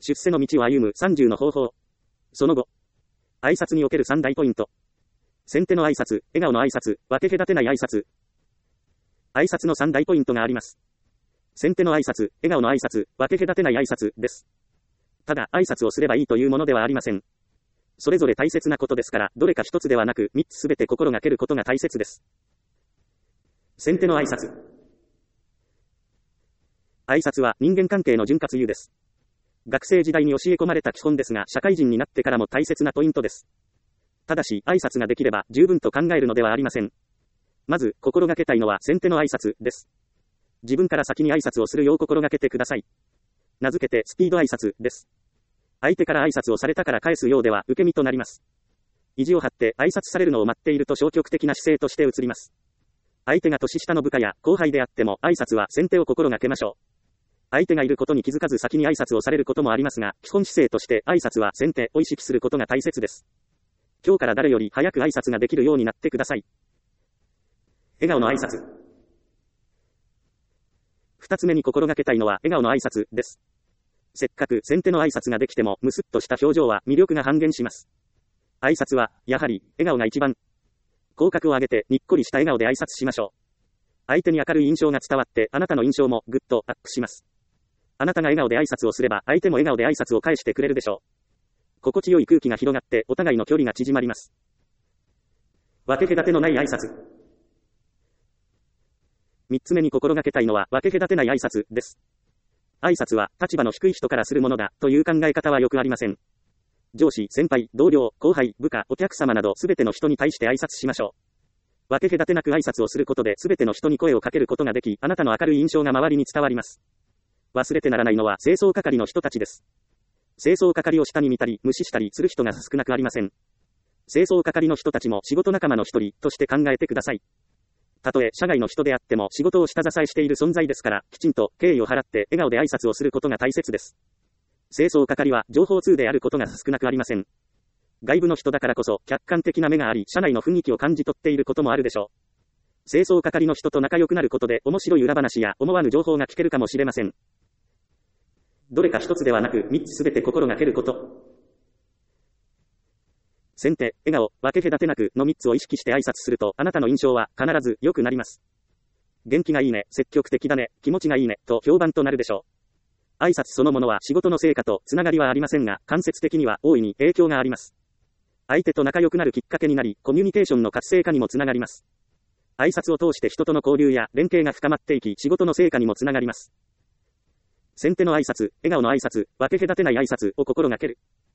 出世の道を歩む30の方法。その後。挨拶における3大ポイント。先手の挨拶、笑顔の挨拶、分け隔てない挨拶。挨拶の3大ポイントがあります。先手の挨拶、笑顔の挨拶、分け隔てない挨拶です。ただ、挨拶をすればいいというものではありません。それぞれ大切なことですから、どれか一つではなく、3つすべて心がけることが大切です。先手の挨拶。挨拶は人間関係の潤滑油です。学生時代に教え込まれた基本ですが、社会人になってからも大切なポイントです。ただし、挨拶ができれば十分と考えるのではありません。まず、心がけたいのは先手の挨拶です。自分から先に挨拶をするよう心がけてください。名付けてスピード挨拶です。相手から挨拶をされたから返すようでは受け身となります。意地を張って挨拶されるのを待っていると消極的な姿勢として移ります。相手が年下の部下や後輩であっても挨拶は先手を心がけましょう。相手がいることに気づかず先に挨拶をされることもありますが、基本姿勢として挨拶は先手を意識することが大切です。今日から誰より早く挨拶ができるようになってください。笑顔の挨拶。二つ目に心がけたいのは笑顔の挨拶です。せっかく先手の挨拶ができてもムスッとした表情は魅力が半減します。挨拶は、やはり、笑顔が一番。口角を上げてにっこりした笑顔で挨拶しましょう。相手に明るい印象が伝わってあなたの印象もぐっとアップします。あなたが笑顔で挨拶をすれば相手も笑顔で挨拶を返してくれるでしょう。心地よい空気が広がってお互いの距離が縮まります。分け隔てのない挨拶。三つ目に心がけたいのは分け隔てない挨拶です。挨拶は立場の低い人からするものだという考え方はよくありません。上司、先輩、同僚、後輩、部下、お客様などすべての人に対して挨拶しましょう。分け隔てなく挨拶をすることで全ての人に声をかけることができ、あなたの明るい印象が周りに伝わります。忘れてならないのは清掃係の人たちです。清掃係を下に見たり無視したりする人が少なくありません。清掃係の人たちも仕事仲間の一人として考えてください。たとえ社外の人であっても仕事を下支えしている存在ですから、きちんと敬意を払って笑顔で挨拶をすることが大切です。清掃係は情報通であることが少なくありません。外部の人だからこそ客観的な目があり、社内の雰囲気を感じ取っていることもあるでしょう。清掃係の人と仲良くなることで面白い裏話や思わぬ情報が聞けるかもしれません。どれか一つではなく三つすべて心がけること。先手、笑顔、分け隔てなくの三つを意識して挨拶するとあなたの印象は必ず良くなります。元気がいいね、積極的だね、気持ちがいいねと評判となるでしょう。挨拶そのものは仕事の成果とつながりはありませんが、間接的には大いに影響があります。相手と仲良くなるきっかけになり、コミュニケーションの活性化にもつながります。挨拶を通して人との交流や連携が深まっていき、仕事の成果にもつながります。先手の挨拶、笑顔の挨拶、分け隔てない挨拶を心がける。